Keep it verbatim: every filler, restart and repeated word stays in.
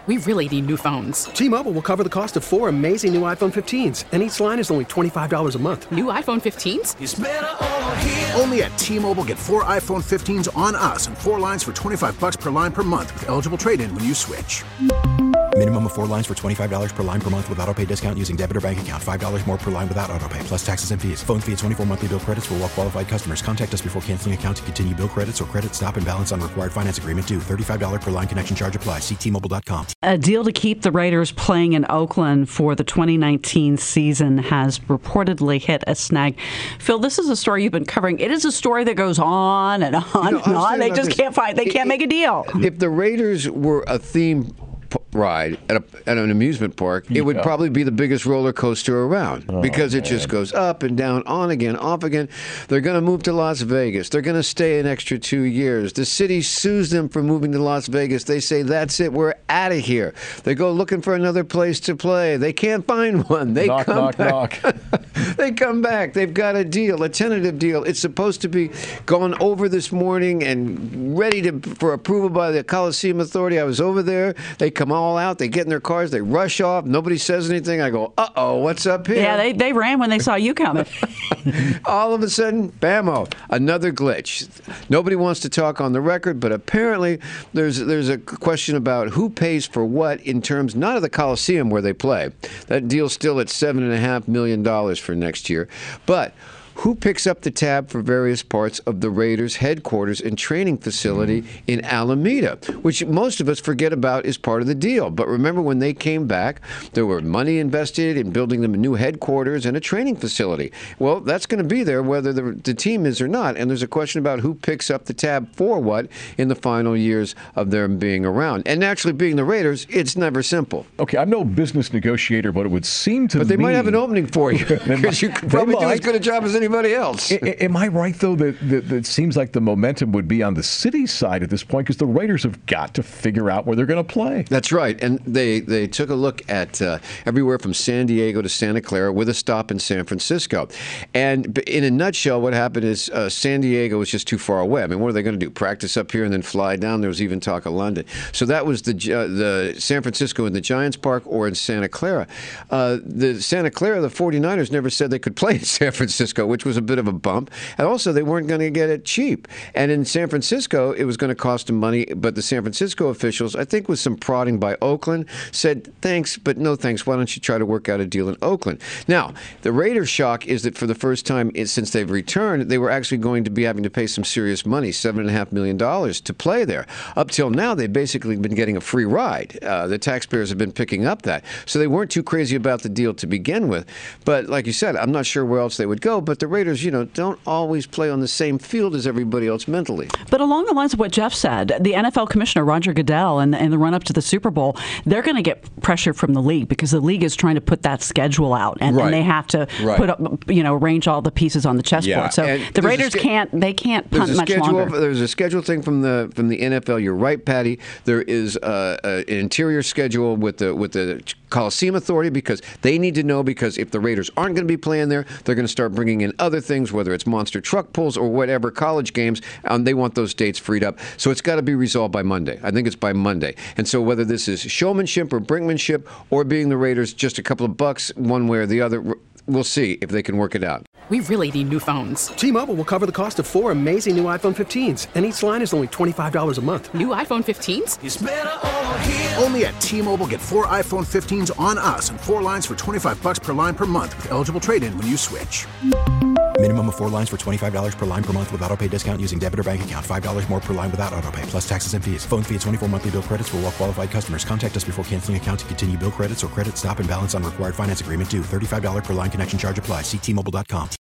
We really need new phones. T-Mobile will cover the cost of four amazing new iPhone fifteens, and each line is only twenty-five dollars a month. New iPhone fifteens? It's better over here. Only at T-Mobile, get four iPhone fifteens on us and four lines for twenty-five dollars per line per month with eligible trade-in when you switch. Minimum of four lines for twenty-five dollars per line per month with autopay discount using debit or bank account. five dollars more per line without autopay, plus taxes and fees. Phone fee at twenty-four monthly bill credits for well-qualified customers. Contact us before canceling account to continue bill credits or credit stop and balance on required finance agreement due. thirty-five dollars per line connection charge applies. See T Mobile dot com. A deal to keep the Raiders playing in Oakland for the twenty nineteen season has reportedly hit a snag. Phil, this is a story you've been covering. It is a story that goes on and on you know, and on. They just this. can't find. They it, can't make a deal. If the Raiders were a theme ride at, a, at an amusement park, it would yeah. probably be the biggest roller coaster around oh, because it man. just goes up and down, on again, off again. They're going to move to Las Vegas. They're going to stay an extra two years. The city sues them for moving to Las Vegas. They say, that's it, we're out of here. They go looking for another place to play. They can't find one. They knock, come knock, back. knock. They come back. They've got a deal, a tentative deal. It's supposed to be gone over this morning and ready to for approval by the Coliseum Authority. I was over there. They come all out. They get in their cars. They rush off. Nobody says anything. I go, uh-oh, what's up here? Yeah, they, they ran when they saw you coming. All of a sudden, bammo, another glitch. Nobody wants to talk on the record, but apparently there's there's a question about who pays for what in terms not of the Coliseum where they play. That deal's still at seven and a half million dollars for next year, but who picks up the tab for various parts of the Raiders' headquarters and training facility mm. in Alameda, which most of us forget about is part of the deal. But remember, when they came back, there were money invested in building them a new headquarters and a training facility. Well, that's going to be there whether the, the team is or not, and there's a question about who picks up the tab for what in the final years of them being around. And naturally, being the Raiders, it's never simple. Okay, I'm no business negotiator, but it would seem to me... But they might have an opening for you, because you could probably do as good a job as anybody else. I, am I right, though, that, that, that it seems like the momentum would be on the city's side at this point because the Raiders have got to figure out where they're going to play? That's right. And they, they took a look at uh, everywhere from San Diego to Santa Clara with a stop in San Francisco. And in a nutshell, what happened is uh, San Diego was just too far away. I mean, what are they going to do? Practice up here and then fly down? There was even talk of London. So that was the uh, the San Francisco in the Giants Park or in Santa Clara. Uh, the Santa Clara, the forty-niners never said they could play in San Francisco, which was a bit of a bump. And also, they weren't going to get it cheap. And in San Francisco, it was going to cost them money. But the San Francisco officials, I think with some prodding by Oakland, said, thanks, but no thanks. Why don't you try to work out a deal in Oakland? Now, the Raiders' shock is that for the first time since they've returned, they were actually going to be having to pay some serious money, seven point five million dollars, to play there. Up till now, they've basically been getting a free ride. Uh, the taxpayers have been picking up that. So they weren't too crazy about the deal to begin with. But like you said, I'm not sure where else they would go. But the Raiders, you know, don't always play on the same field as everybody else mentally. But along the lines of what Jeff said, the N F L commissioner, Roger Goodell, and, and the run-up to the Super Bowl, they're going to get pressure from the league because the league is trying to put that schedule out, and, right. and they have to right. put up, you know, arrange all the pieces on the chessboard. Yeah. So and the Raiders ske- can't, they can't punt much schedule, longer. There's a schedule thing from the from the N F L. You're right, Patty. There is uh, a, an interior schedule with the with the Coliseum Authority because they need to know, because if the Raiders aren't going to be playing there, they're going to start bringing in other things, whether it's monster truck pulls or whatever, college games, and they want those dates freed up. So it's got to be resolved by Monday. I think it's by Monday. And so whether this is showmanship or brinkmanship or being the Raiders, just a couple of bucks one way or the other, we'll see if they can work it out. We really need new phones. T-Mobile will cover the cost of four amazing new iPhone fifteens, and each line is only twenty-five dollars a month. New iPhone fifteens? It's better over here. Only at T-Mobile, get four iPhone fifteens on us and four lines for twenty-five dollars per line per month with eligible trade-in when you switch. Minimum of four lines for twenty-five dollars per line per month with autopay discount using debit or bank account. five dollars more per line without autopay, plus taxes and fees. Phone fee at twenty-four monthly bill credits for well-qualified customers. Contact us before canceling account to continue bill credits or credit stop and balance on required finance agreement due. thirty-five dollars per line connection charge applies. See T Mobile dot com.